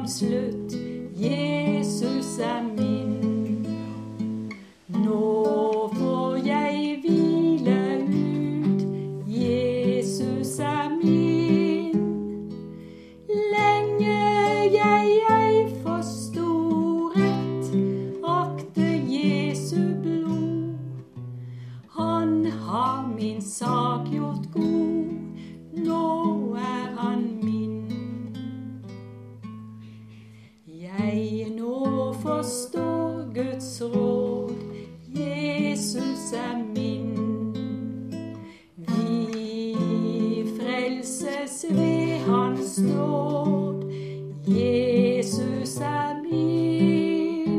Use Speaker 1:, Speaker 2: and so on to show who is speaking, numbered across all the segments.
Speaker 1: som slutt. Jesus min. Nå får jeg hvile ut. Jesus min. Lenge jeg forstod rett, akte Jesu blod. Han har min sak gjort god, nå han min. Jeg nå forstår Guds råd, Jesus min. Vi frelses ved hans nåd, Jesus min.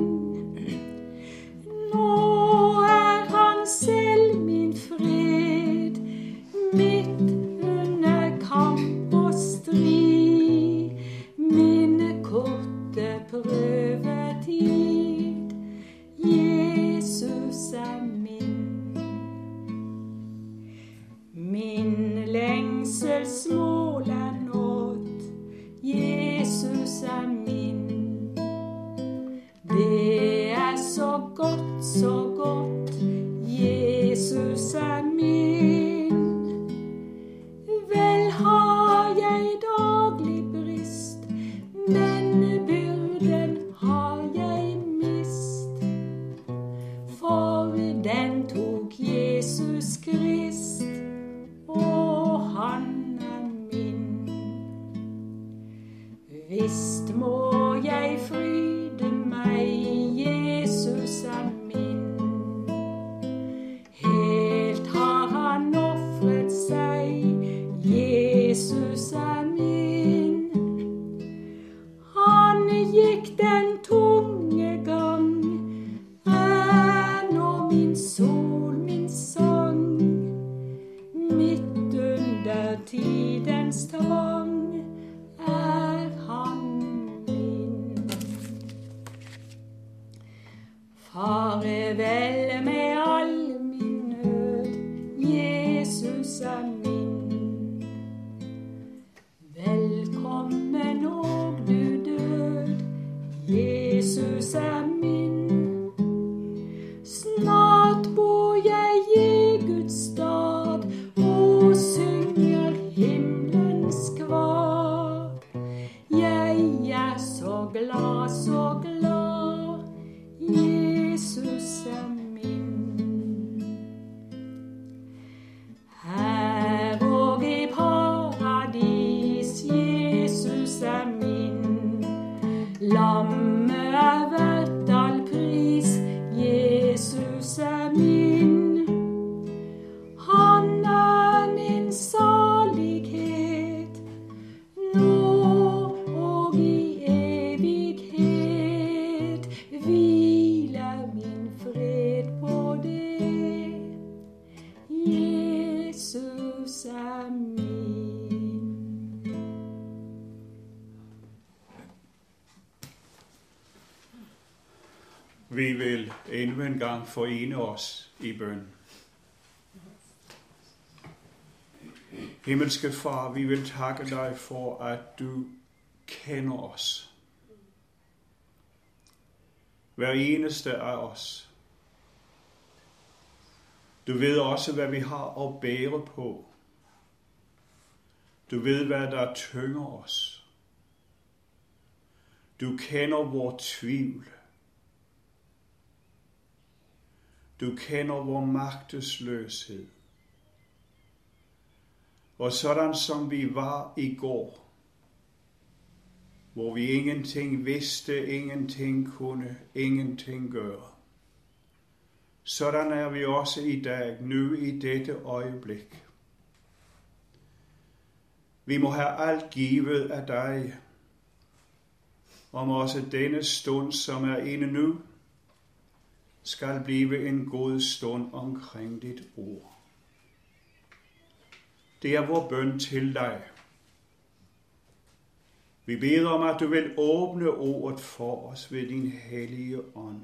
Speaker 1: Nå han selv min fred, midt under kamp og strid, min korte prøvetid, Jesus min. Min lengselsmål nådd, Jesus min. Det så godt, Jesus min. Vel har jeg daglig brist, men byrden har jeg mist. For den tok Jesus Krist, og han min. Visst må jeg fryde meg, Jesus min. Helt har han offret seg, Jesus min. Han gikk den tunge gang, nå min sol, min sang, midt under tidens tvang, han min. Farvel med all min nød, Jesus min. Velkommen og du død, Jesus min. Snart bor jeg i Guds stad og synger himmelens kvar. Jeg så glad, Jesus min. Her og i paradis, Jesus min. Lammet verdt all pris, Jesus min. Han min salighet, nå og i evighet. Hviler min fred på det, Jesus min.
Speaker 2: Vi vil endnu en gang forene os i bøn. Himmelske Far, vi vil takke dig for, at du kender os. Hver eneste af os. Du ved også, hvad vi har at bære på. Du ved, hvad der tynger os. Du kender vor tvivl. Du kender vor magtesløshed. Og sådan som vi var i går, hvor vi ingenting vidste, ingenting kunne, ingenting gøre. Sådan er vi også i dag, nu i dette øjeblik. Vi må have alt givet af dig, om også denne stund, som er inde nu, skal blive en god stund omkring dit ord. Det er vor bøn til dig. Vi beder om, at du vil åbne ordet for os ved din hellige ånd.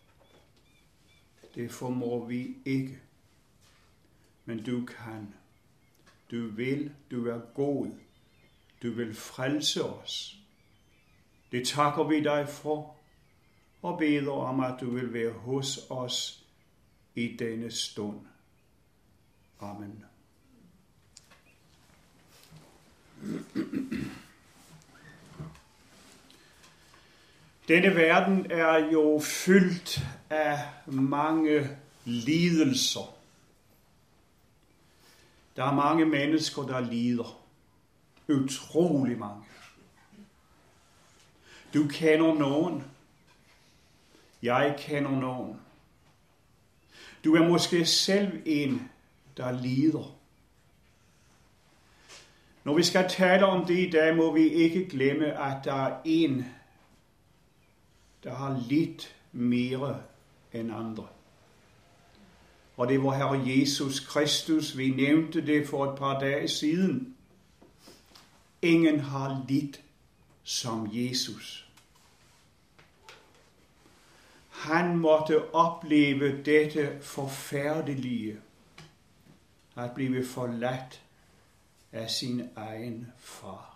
Speaker 2: Det formår vi ikke, men du kan. Du vil, du er god. Du vil frelse os. Det takker vi dig for, og beder om, at du vil være hos os i denne stund. Amen. Denne verden er jo fyldt af mange lidelser. Der er mange mennesker, der lider. Utrolig mange. Du kender nogen. Jeg kender nogen. Du er måske selv en, der lider. Når vi skal tale om det i dag, må vi ikke glemme, at der er en, der har lidt mere end andre. Og det var Herre Jesus Kristus. Vi nævnte det for et par dage siden. Ingen har lidt som Jesus. Han måtte opleve dette forfærdelige, at blive forladt af sin egen far.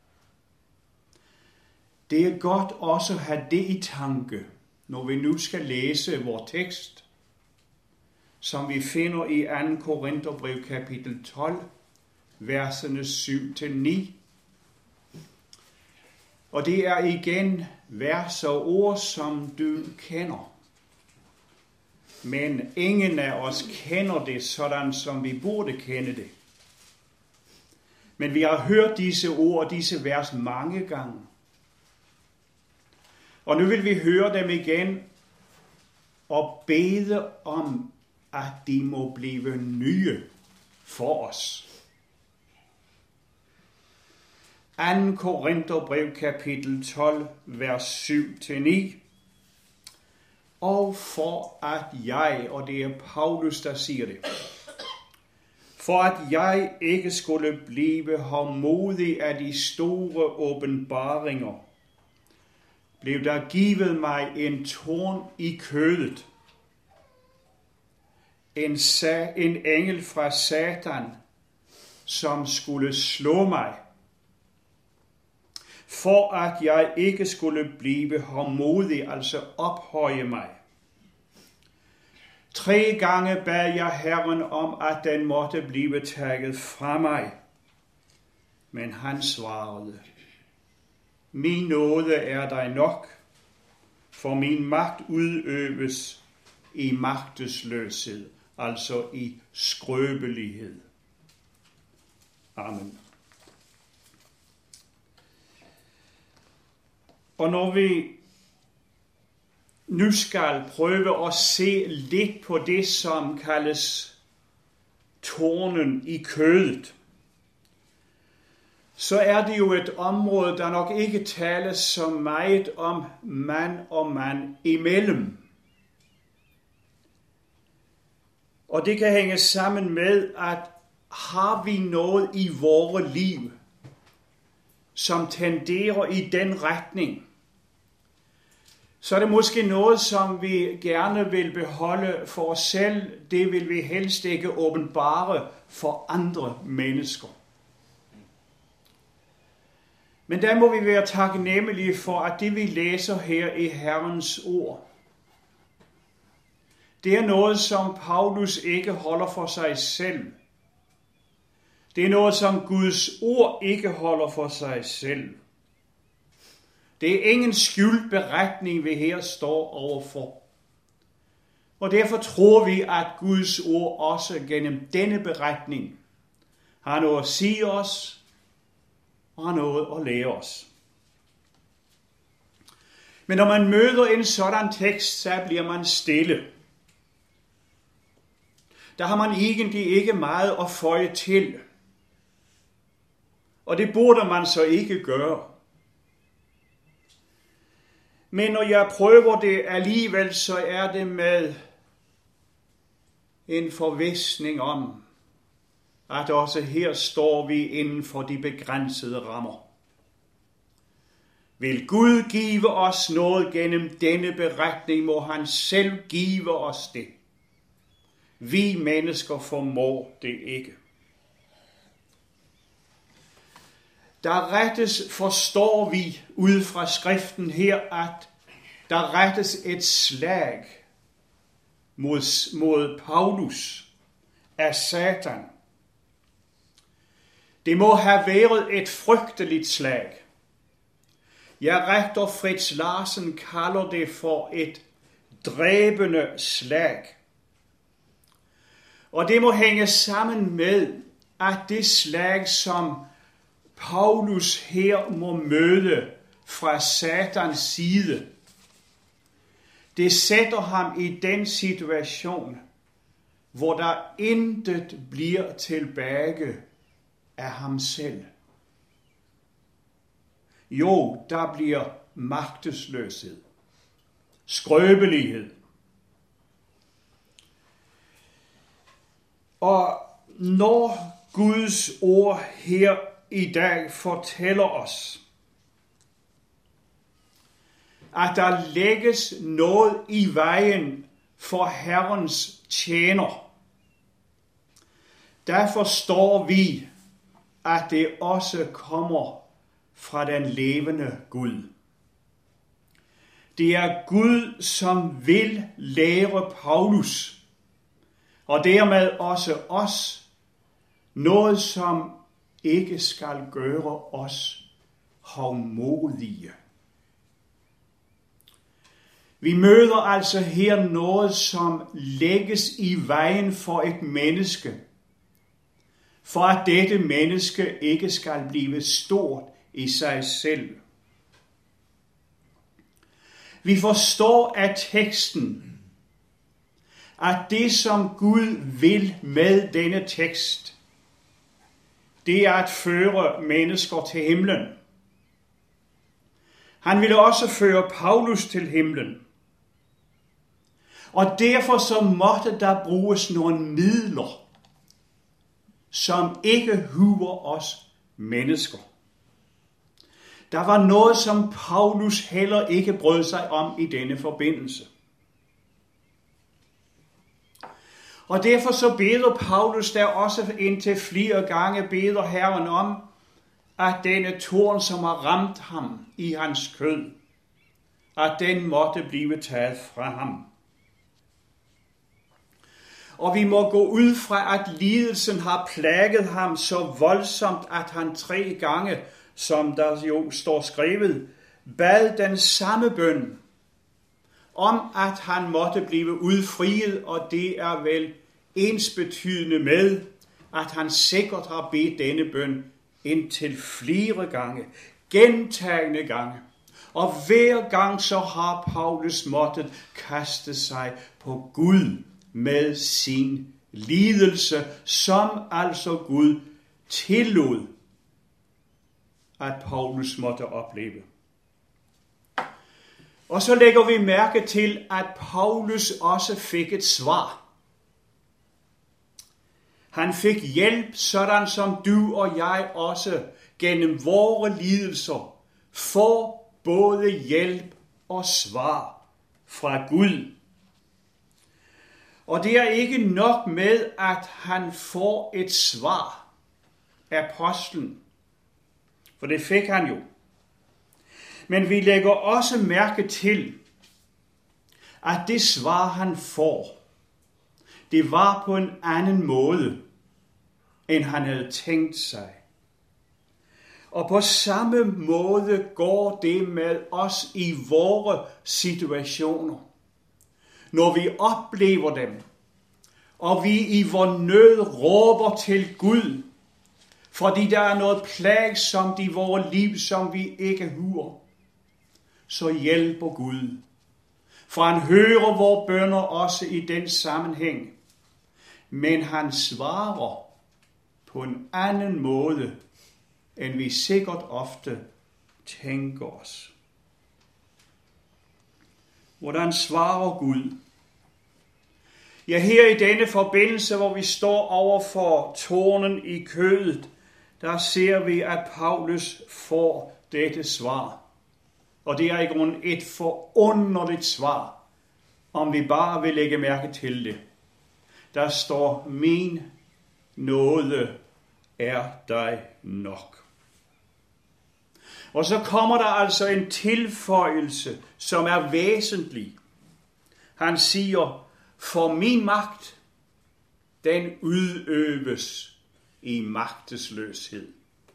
Speaker 2: Det er godt også at have det i tanke, når vi nu skal læse vores tekst, som vi finder i 2. Korintherbrev kapitel 12, versene 7-9. Og det er igen vers og ord, som du kender. Men ingen af os kender det sådan, som vi burde kende det. Men vi har hørt disse ord og disse vers mange gange. Og nu vil vi høre dem igen og bede om, at de må blive nye for os. 2. Korintherbrev kapitel 12, vers 7-9. Og for at jeg, og det er Paulus, der siger det, for at jeg ikke skulle blive hårdmodig af de store åbenbaringer, blev der givet mig en torn i kødet, en engel fra Satan, som skulle slå mig, for at jeg ikke skulle blive hårdmodig, altså ophøje mig. 3 gange bad jeg Herren om, at den måtte blive taget fra mig. Men han svarede, min nåde er dig nok, for min magt udøves i magtesløshed, altså i skrøbelighed. Amen. Og når vi nu skal prøve at se lidt på det, som kaldes tornen i kødet, så er det jo et område, der nok ikke tales så meget om mand og mand imellem. Og det kan hænge sammen med, at har vi noget i vores liv, som tenderer i den retning, så er det måske noget, som vi gerne vil beholde for os selv. Det vil vi helst ikke åbenbare for andre mennesker. Men der må vi være taknemmelige for, at det vi læser her i Herrens ord, det er noget, som Paulus ikke holder for sig selv. Det er noget, som Guds ord ikke holder for sig selv. Det er ingen skjult beretning, vi her står overfor. Og derfor tror vi, at Guds ord også gennem denne beretning har noget at sige os, og har noget at lære os. Men når man møder en sådan tekst, så bliver man stille. Der har man egentlig ikke meget at føje til. Og det burde man så ikke gøre. Men når jeg prøver det alligevel, så er det med en forvisning om, at også her står vi inden for de begrænsede rammer. Vil Gud give os noget gennem denne beretning, må han selv give os det. Vi mennesker formår det ikke. Der rettes, forstår vi ud fra skriften her, at der rettes et slag mod Paulus af Satan. Det må have været et frygteligt slag. Rektor Fritz Larsen kalder det for et dræbende slag. Og det må hænge sammen med, at det slag, som Paulus her må møde fra Satans side, det sætter ham i den situation, hvor der intet bliver tilbage af ham selv. Jo, der bliver magtesløshed, skrøbelighed. Og når Guds ord her i dag fortæller os, at der lægges noget i vejen for Herrens tjener, der forstår vi, at det også kommer fra den levende Gud. Det er Gud, som vil lære Paulus, og dermed også os, noget som ikke skal gøre os hovmodige. Vi møder altså her noget, som lægges i vejen for et menneske, for at dette menneske ikke skal blive stort i sig selv. Vi forstår af teksten, at det som Gud vil med denne tekst, det er at føre mennesker til himlen. Han ville også føre Paulus til himlen. Og derfor så måtte der bruges nogle midler, som ikke huer os mennesker. Der var noget, som Paulus heller ikke brød sig om i denne forbindelse. Og derfor så beder Paulus der også indtil flere gange, beder Herren om, at denne torn, som har ramt ham i hans kød, at den måtte blive taget fra ham. Og vi må gå ud fra, at lidelsen har plaget ham så voldsomt, at han 3 gange, som der jo står skrevet, bad den samme bøn, om at han måtte blive udfriet, og det er vel ensbetydende med, at han sikkert har bedt denne bøn indtil flere gange, gentagne gange. Og hver gang så har Paulus måttet kaste sig på Gud med sin lidelse, som altså Gud tillod, at Paulus måtte opleve. Og så lægger vi mærke til, at Paulus også fik et svar. Han fik hjælp, sådan som du og jeg også gennem vore lidelser får både hjælp og svar fra Gud. Og det er ikke nok med, at han får et svar af apostlen, for det fik han jo. Men vi lægger også mærke til, at det svar han får, det var på en anden måde, end han havde tænkt sig. Og på samme måde går det med os i vore situationer. Når vi oplever dem, og vi i vor nød råber til Gud, fordi der er noget plagsomt i vores liv, som vi ikke huer, så hjælper Gud. For han hører vores bønner også i den sammenhæng. Men han svarer på en anden måde, end vi sikkert ofte tænker os. Hvordan svarer Gud? Ja, her i denne forbindelse, hvor vi står over for tornen i kødet, der ser vi, at Paulus får dette svar. Og det er i grunden et forunderligt svar, om vi bare vil lægge mærke til det. Der står, min nåde er dig nok. Og så kommer der altså en tilføjelse, som er væsentlig. Han siger, for min magt, den udøves i magtesløshed.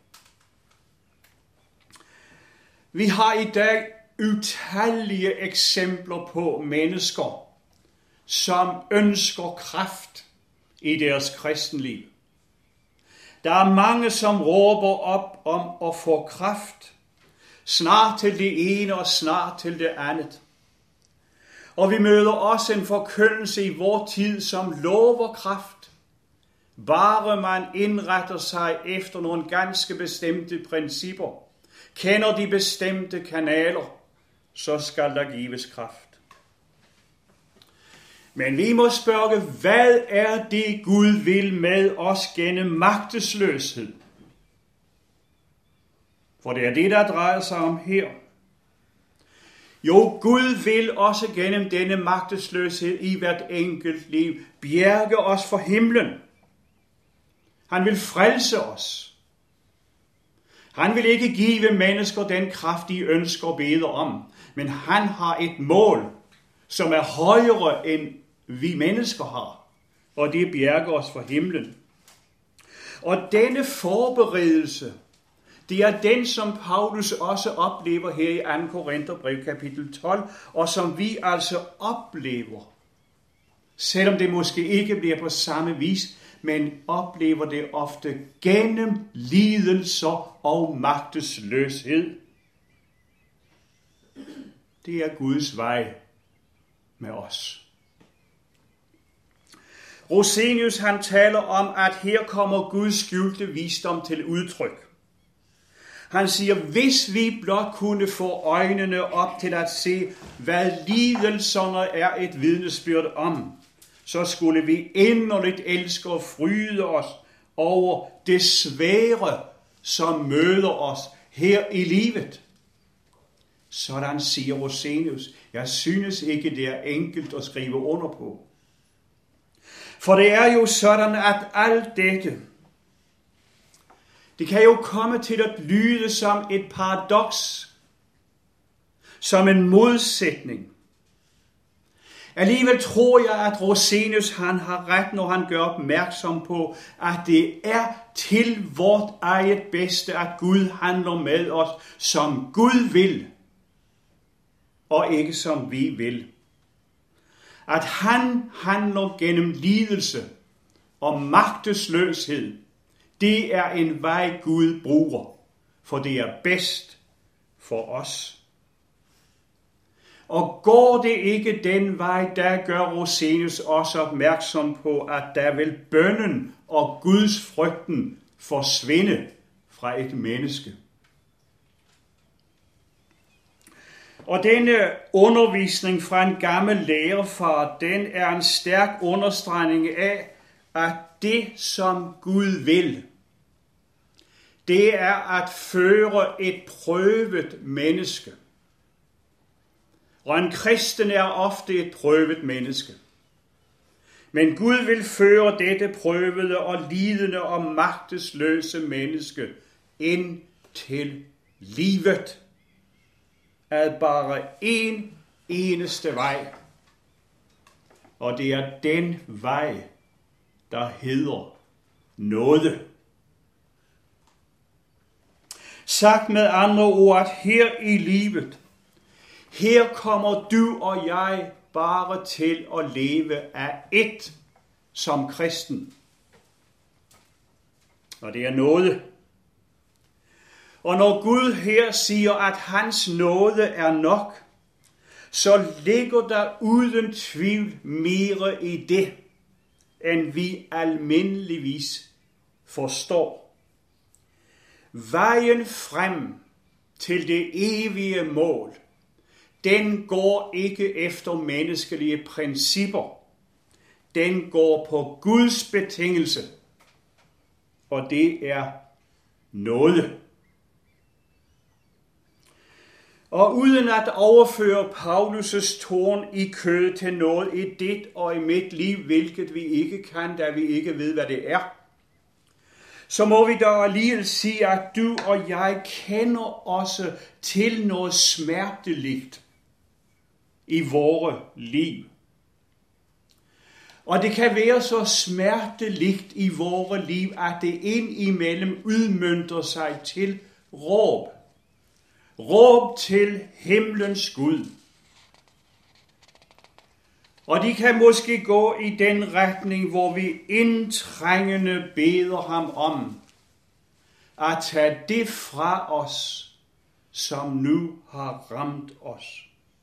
Speaker 2: Vi har i dag utallige eksempler på mennesker, som ønsker kraft i deres kristenliv. Der er mange, som råber op om at få kraft, snart til det ene og snart til det andet. Og vi møder også en forkyndelse i vor tid, som lover kraft, bare man indretter sig efter nogle ganske bestemte principper, kender de bestemte kanaler, så skal der gives kraft. Men vi må spørge, hvad er det Gud vil med os gennem magtesløshed? For det er det, der drejer sig om her. Jo, Gud vil også gennem denne magtesløshed i hvert enkelt liv bjerge os for himlen. Han vil frelse os. Han vil ikke give mennesker den kraft, de ønsker og beder om. Men han har et mål, som er højere end vi mennesker har. Og det bjerger os for himlen. Og denne forberedelse, det er den, som Paulus også oplever her i 2. Korintherbrev kapitel 12, og som vi altså oplever, selvom det måske ikke bliver på samme vis, men oplever det ofte gennem lidelser og magtesløshed. Det er Guds vej med os. Rosenius han taler om, at her kommer Guds skjulte visdom til udtryk. Han siger, hvis vi blot kunne få øjnene op til at se, hvad lidelserne er et vidnesbyrd om, så skulle vi inderligt elske og fryde os over det svære, som møder os her i livet. Sådan siger Rosenius. Jeg synes ikke, det er enkelt at skrive under på. For det er jo sådan, at alt dette, det kan jo komme til at lyde som et paradoks, som en modsætning. Alligevel tror jeg, at Rosenius han har ret, når han gør opmærksom på, at det er til vort eget bedste, at Gud handler med os, som Gud vil, og ikke som vi vil. At han handler gennem lidelse og magtesløshed, det er en vej Gud bruger, for det er bedst for os. Og går det ikke den vej, der gør Rosenius også opmærksom på, at der vil bønnen og Guds frygten forsvinde fra et menneske. Og denne undervisning fra en gammel lærerfar, den er en stærk understregning af, at det som Gud vil, det er at føre et prøvet menneske. Og en kristen er ofte et prøvet menneske. Men Gud vil føre dette prøvede og lidende og magtesløse menneske ind til livet. Ad bare en eneste vej. Og det er den vej, der hedder nåde. Sagt med andre ord, at her i livet, her kommer du og jeg bare til at leve af ét som kristen. Og det er nåde. Og når Gud her siger, at hans nåde er nok, så ligger der uden tvivl mere i det, end vi almindeligvis forstår. Vejen frem til det evige mål, den går ikke efter menneskelige principper. Den går på Guds betingelse, og det er nåde. Og uden at overføre Paulus' torn i kød til noget i dit og i mit liv, hvilket vi ikke kan, da vi ikke ved, hvad det er, så må vi da alligevel sige, at du og jeg kender også til noget smerteligt i vores liv. Og det kan være så smerteligt i vores liv, at det indimellem udmønter sig til råb. Råb til himlens Gud. Og de kan måske gå i den retning, hvor vi indtrængende beder ham om at tage det fra os, som nu har ramt os.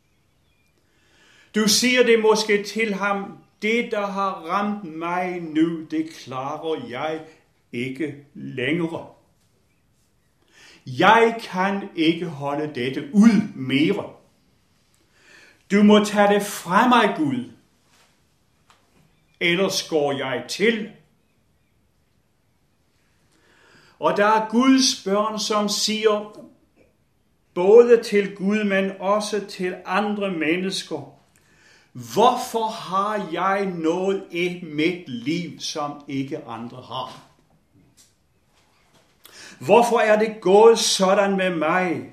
Speaker 2: Du siger det måske til ham, det der har ramt mig nu, det klarer jeg ikke længere. Jeg kan ikke holde dette ud mere. Du må tage det fra mig, Gud. Ellers går jeg til. Og der er Guds børn, som siger, både til Gud, men også til andre mennesker, hvorfor har jeg noget i mit liv, som ikke andre har? Hvorfor er det gået sådan med mig?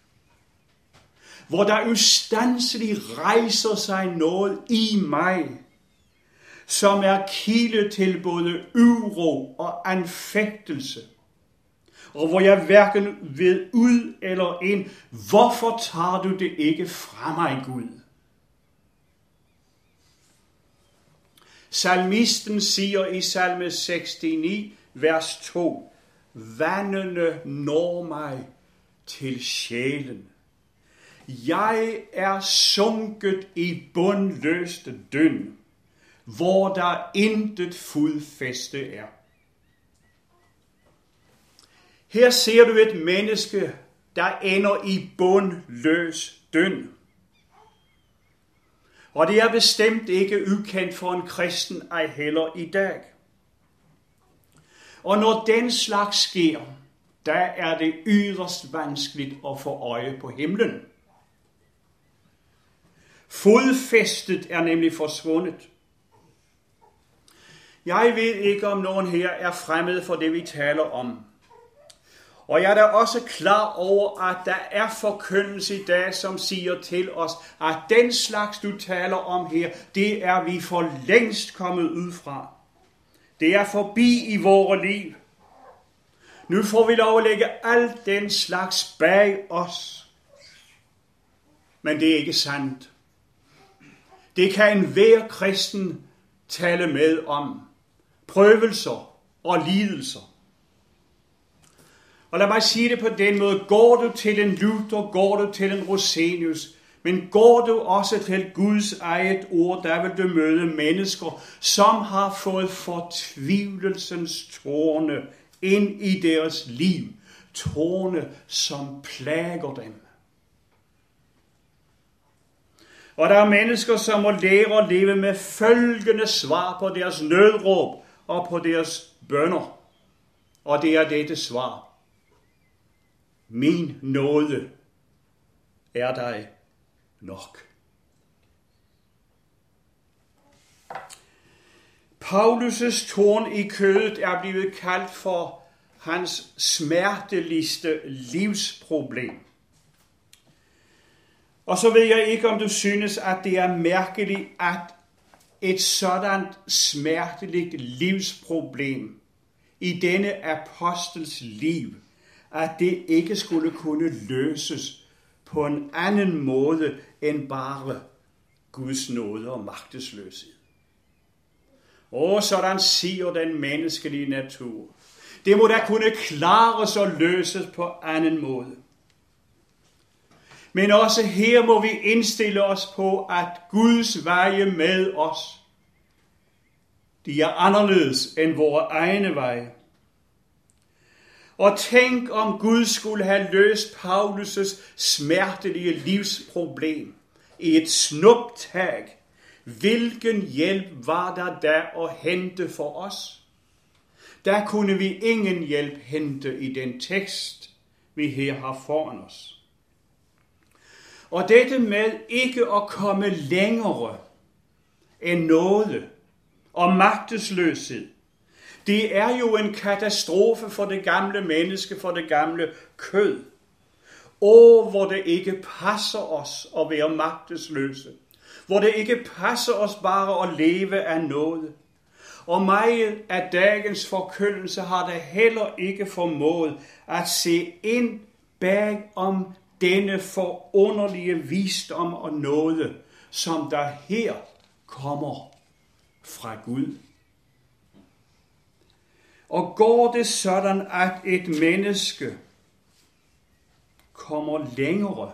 Speaker 2: Hvor der ustandsligt rejser sig noget i mig, som er kilde til både uro og anfægtelse. Og hvor jeg hverken ved ud eller ind, hvorfor tager du det ikke fra mig, Gud? Salmisten siger i salme 69, vers 2, vandene når mig til sjælen. Jeg er sunket i bundløst døn, hvor der intet fodfæste er. Her ser du et menneske, der ender i bundløs døn. Og det er bestemt ikke ukendt for en kristen, ej heller i dag. Og når den slags sker, der er det yderst vanskeligt at få øje på himlen. Fodfæstet er nemlig forsvundet. Jeg ved ikke, om nogen her er fremmed for det, vi taler om. Og jeg er da også klar over, at der er forkyndelse i dag, som siger til os, at den slags, du taler om her, det er vi for længst kommet ud fra. Det er forbi i vores liv. Nu får vi lov at lægge alt den slags bag os. Men det er ikke sandt. Det kan enhver kristen tale med om. Prøvelser og lidelser. Og lad mig sige det på den måde. Går du til en Luther, går du til en Rosenius, men går du også til Guds eget ord, der vil du møde mennesker, som har fået fortvivlelsens tårne ind i deres liv. Tårne, som plager dem. Og der er mennesker, som må lære at leve med følgende svar på deres nødråb og på deres bønner. Og det er dette svar. Min nåde er dig nok. Paulus' torn i kødet er blevet kaldt for hans smerteligste livsproblem. Og så ved jeg ikke, om du synes, at det er mærkeligt, at et sådan smerteligt livsproblem i denne apostels liv, at det ikke skulle kunne løses på en anden måde end bare Guds nåde og magtesløshed. Sådan siger den menneskelige natur. Det må da kunne klares og løses på anden måde. Men også her må vi indstille os på, at Guds veje med os, de er anderledes end vores egne veje. Og tænk, om Gud skulle have løst Paulus' smertelige livsproblem i et snuptag. Hvilken hjælp var der at hente for os? Der kunne vi ingen hjælp hente i den tekst, vi her har foran os. Og dette med ikke at komme længere end nåde og magtesløshed, Det er jo en katastrofe for det gamle menneske, for det gamle kød. Hvor det ikke passer os at være magtesløse. Hvor det ikke passer os bare at leve af noget. Og meget af dagens forkyndelse har det heller ikke formået at se ind bag om denne forunderlige visdom og nåde, som der her kommer fra Gud. Og går det sådan, at et menneske kommer længere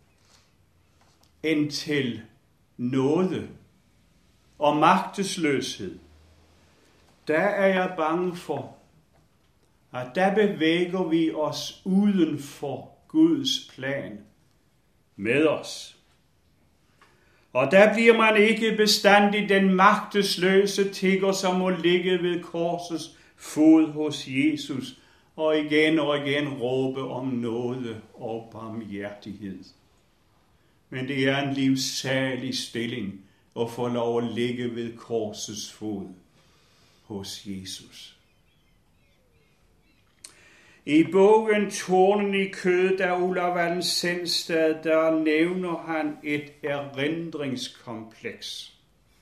Speaker 2: end til nåde og magtesløshed, der er jeg bange for, at der bevæger vi os uden for Guds plan med os. Og der bliver man ikke bestandig den magtesløse tigger, som må ligge ved korsets fod hos Jesus, og igen råbe om nåde og barmhjertighed. Men det er en livssalig stilling at få lov at ligge ved korsets fod hos Jesus. I bogen Tornen i kødet af Olav Wallensenstad, der nævner han et erindringskompleks.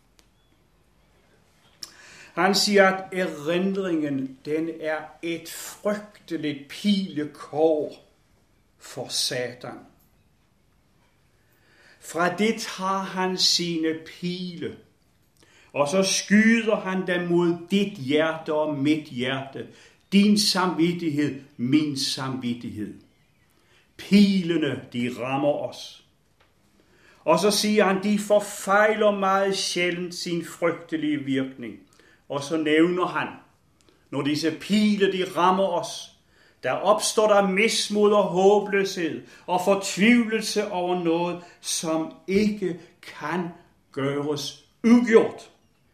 Speaker 2: Han siger, at erindringen, den er et frygteligt pilekår for Satan. Fra det tager han sine pile, og så skyder han dem mod dit hjerte og mit hjerte. Din samvittighed, min samvittighed. Pilene, de rammer os. Og så siger han, de forfejler meget sjældent sin frygtelige virkning. Og så nævner han, når disse pile, de rammer os, der opstår der mismod og håbløshed og fortvivlelse over noget, som ikke kan gøres ugjort.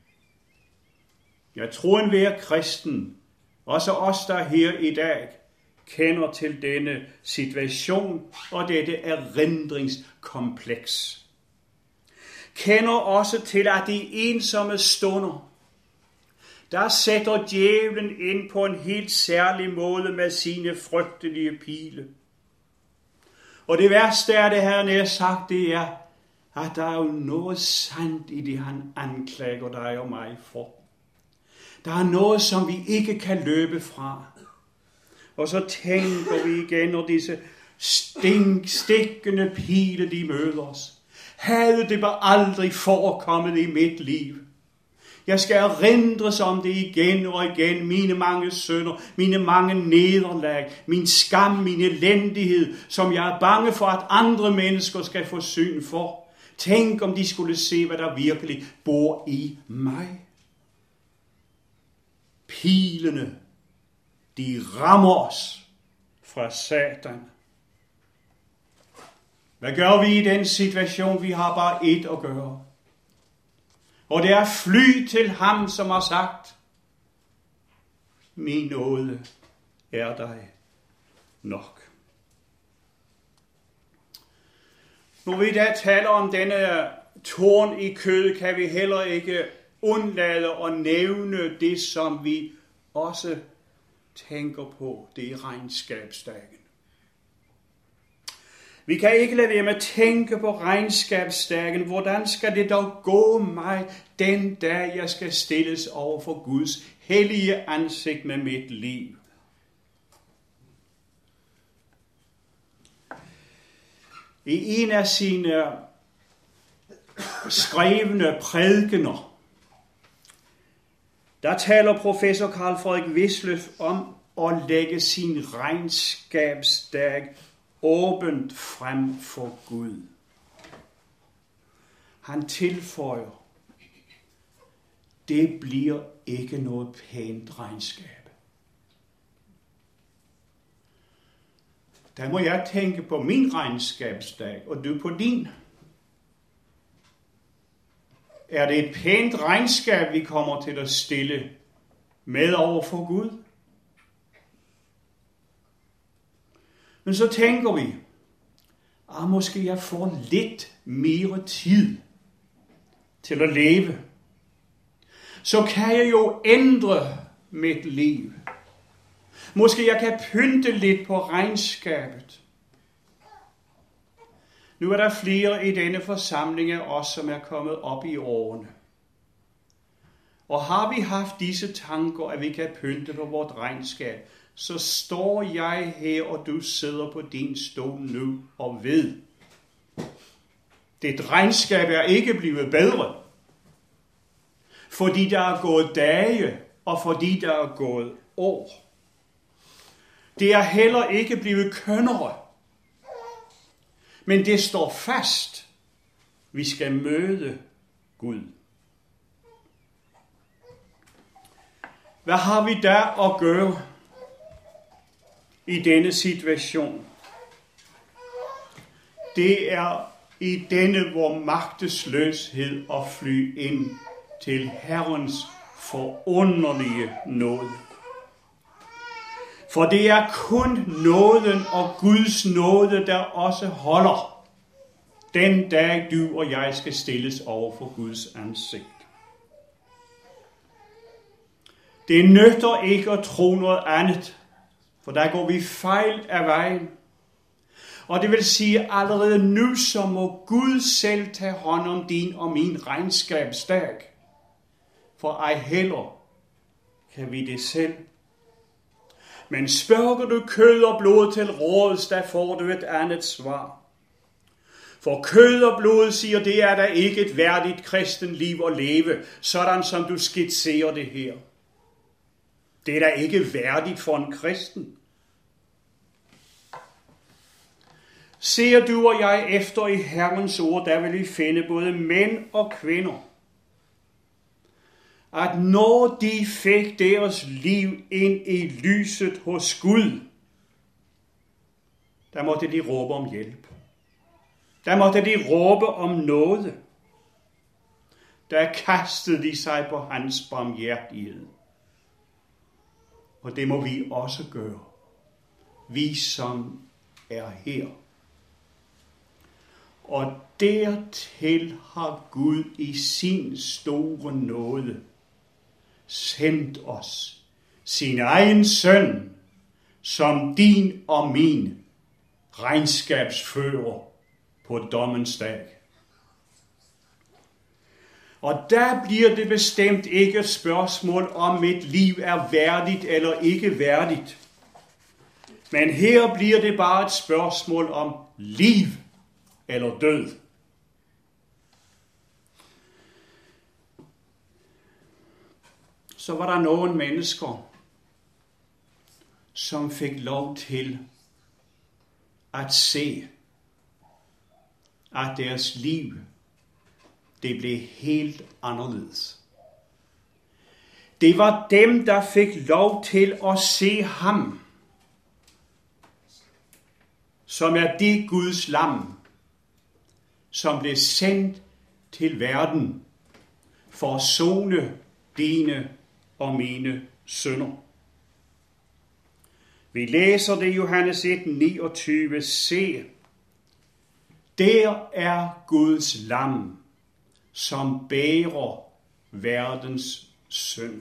Speaker 2: Jeg tror, enhver kristen, også os, der er her i dag, kender til denne situation og dette erindringskompleks. Kender også til, at de ensomme stunder, der sætter djævlen ind på en helt særlig måde med sine frygtelige pile. Og det værste er det her, når jeg sagt, det er, at der er jo noget sandt i det, han anklager dig og mig for. Der er noget, som vi ikke kan løbe fra. Og så tænker vi igen, når disse stikkende pile, de møder os. Havde det bare aldrig forekommet i mit liv. Jeg skal erindres om det igen og igen. Mine mange synder, mine mange nederlag, min skam, min elendighed, som jeg er bange for, at andre mennesker skal få syn for. Tænk, om de skulle se, hvad der virkelig bor i mig. Pilene, de rammer os fra Satan. Hvad gør vi i den situation? Vi har bare ét at gøre. Og det er fly til ham, som har sagt, min nåde er dig nok. Når vi da taler om denne torn i kødet, kan vi heller ikke undlade at nævne det, som vi også tænker på, det er regnskabsdagen. Vi kan ikke lade være med at tænke på regnskabsdagen. Hvordan skal det dog gå mig den dag, jeg skal stilles over for Guds hellige ansigt med mit liv? I en af sine skrevne prædikener, der taler professor Carl Frederik Wisløff om at lægge sin regnskabsdag åbent frem for Gud. Han tilføjer, det bliver ikke noget pænt regnskab. Der må jeg tænke på min regnskabsdag, og du på din. Er det et pænt regnskab, vi kommer til at stille med over for Gud? Men så tænker vi, måske jeg får lidt mere tid til at leve. Så kan jeg jo ændre mit liv. Måske jeg kan pynte lidt på regnskabet. Nu er der flere i denne forsamling af os, som er kommet op i årene. Og har vi haft disse tanker, at vi kan pynte på vort regnskab, så står jeg her, og du sidder på din stol nu og ved. Dit regnskab er ikke blevet bedre, fordi der er gået dage, og fordi der er gået år. Det er heller ikke blevet kønnere, men det står fast. Vi skal møde Gud. Hvad har vi der at gøre i denne situation? Det er i denne vor magtesløshed at fly ind til Herrens forunderlige nåde. For det er kun nåden og Guds nåde, der også holder den dag du og jeg skal stilles over for Guds ansigt. Det nytter ikke at tro noget andet, for der går vi fejl af vejen. Og det vil sige, allerede nu så må Gud selv tage hånd om din og min regnskabsdag. For ej heller kan vi det selv. Men spørger du kød og blod til råds, der får du et andet svar. For kød og blod siger, det er da ikke et værdigt kristenliv at leve, sådan som du skitserer det her. Det er da ikke værdigt for en kristen. Ser du og jeg efter i Herrens ord, der vil vi finde både mænd og kvinder, at når de fik deres liv ind i lyset hos Gud, der måtte de råbe om hjælp. Der måtte de råbe om nåde. Der kastede de sig på hans barmhjertighed. Og det må vi også gøre. Vi som er her. Og dertil har Gud i sin store nåde sendt os sin egen søn, som din og min regnskabsfører på dommens dag. Og der bliver det bestemt ikke et spørgsmål om et liv er værdigt eller ikke værdigt. Men her bliver det bare et spørgsmål om liv eller død. Så var der nogle mennesker, som fik lov til at se, at deres liv, det blev helt anderledes. Det var dem, der fik lov til at se ham, som er det Guds lam, som blev sendt til verden for at sone dine og mine synder. Vi læser det i Johannes 1:29. Se, der er Guds lam, som bærer verdens synd.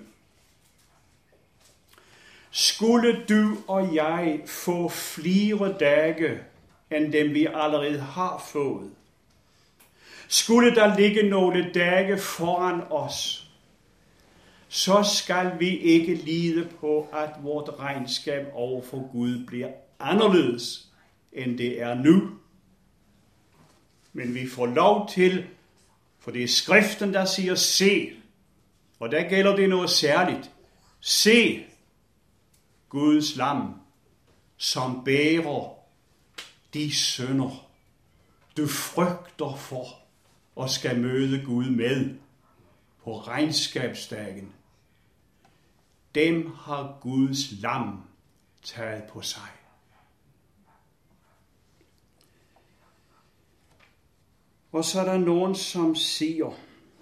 Speaker 2: Skulle du og jeg få flere dage, end dem vi allerede har fået, skulle der ligge nogle dage foran os, så skal vi ikke lide på, at vort regnskab over for Gud bliver anderledes, end det er nu. Men vi får lov til, for det er skriften, der siger, se, og der gælder det noget særligt. Se, Guds lam, som bærer de synder, du frygter for og skal møde Gud med på regnskabsdagen. Dem har Guds lam taget på sig. Og så er der nogen, som siger,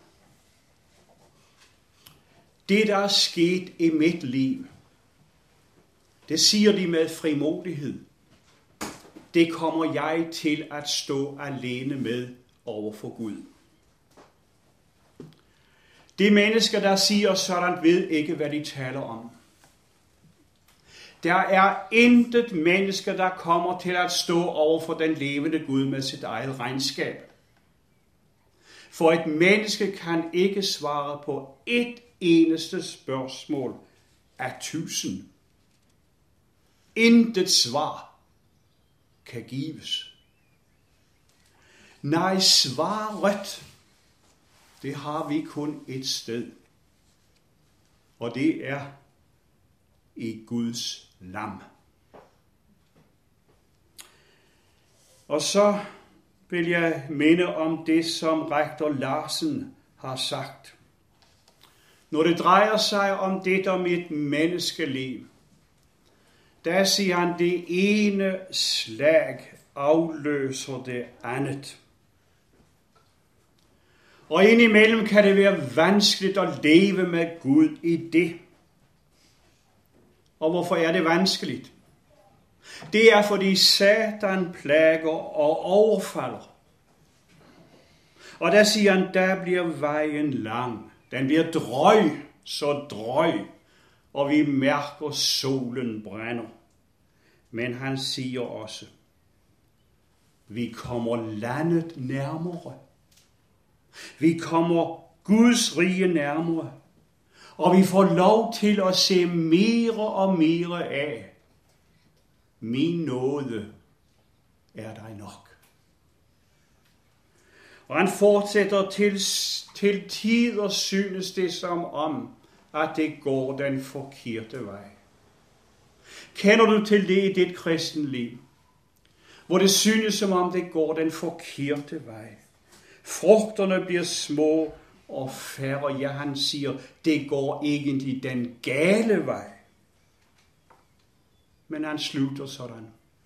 Speaker 2: det der er sket i mit liv, det siger de med frimodighed. Det kommer jeg til at stå alene med over for Gud. De mennesker, der siger sådan, ved ikke, hvad de taler om. Der er intet menneske, der kommer til at stå over for den levende Gud med sit eget regnskab. For et menneske kan ikke svare på et eneste spørgsmål af 1000. Intet svar kan gives. Nej, svaret, det har vi kun et sted. Og det er i Guds lam. Og så vil jeg minde om det, som rektor Larsen har sagt. Når det drejer sig om det om et menneskeliv, der siger han, det ene slag afløser det andet. Og indimellem kan det være vanskeligt at leve med Gud i det. Og hvorfor er det vanskeligt? Det er, fordi Satan plager og overfalder. Og der siger han, der bliver vejen lang. Den bliver drøg, så drøg, og vi mærker solen brænder. Men han siger også, vi kommer landet nærmere. Vi kommer Guds rige nærmere. Og vi får lov til at se mere og mere af. Min nåde er dig nok. Og han fortsætter til tider synes det som om, at det går den forkerte vej. Kender du til det i dit kristenliv, hvor det synes som om det går den forkerte vej? Frugterne bliver små og færre. Ja, han siger, det går egentlig den gale vej. Men han slutter sådan.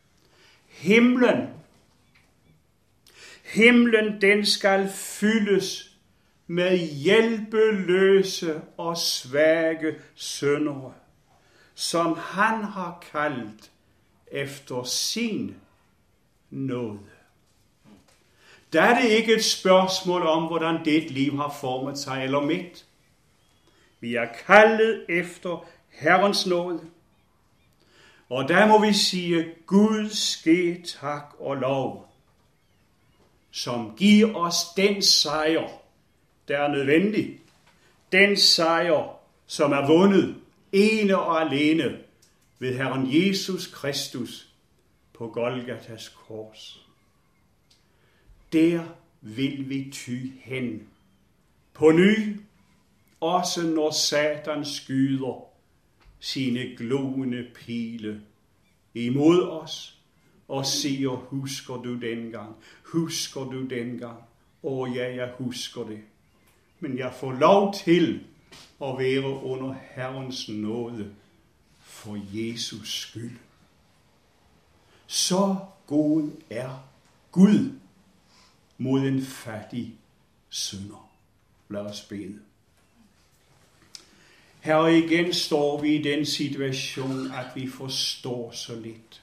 Speaker 2: Himlen, den skal fyldes med hjælpeløse og svage syndere, som han har kaldt efter sin nåde. Der er det ikke et spørgsmål om, hvordan dit liv har formet sig eller mit. Vi er kaldet efter Herrens nåde. Og der må vi sige, Gud ske tak og lov, som giver os den sejr, der er nødvendig. Den sejr, som er vundet ene og alene ved Herren Jesus Kristus på Golgatas kors. Der vil vi ty hen på ny, også når Satan skyder sine gloende pile imod os og siger, husker du dengang? Husker du dengang? Ja, jeg husker det. Men jeg får lov til at være under Herrens nåde for Jesus skyld. Så god er Gud mod en fattig synder. Lad os bede. Herre, igen står vi i den situation, at vi forstår så lidt.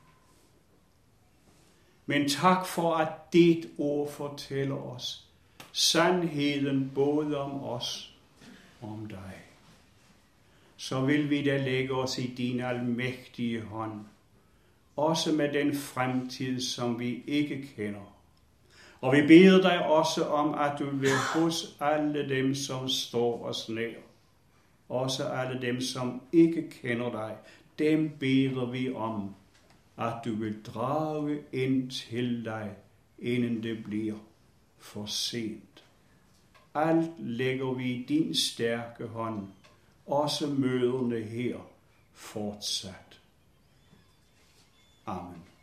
Speaker 2: Men tak for, at dit ord fortæller os sandheden både om os og om dig. Så vil vi da lægge os i din almægtige hånd, også med den fremtid, som vi ikke kender. Og vi beder dig også om, at du vil hos alle dem, som står os nær, også alle dem, som ikke kender dig, dem beder vi om, at du vil drage ind til dig, inden det bliver for sent. Alt lægger vi i din stærke hånd, også møderne her fortsat. Amen.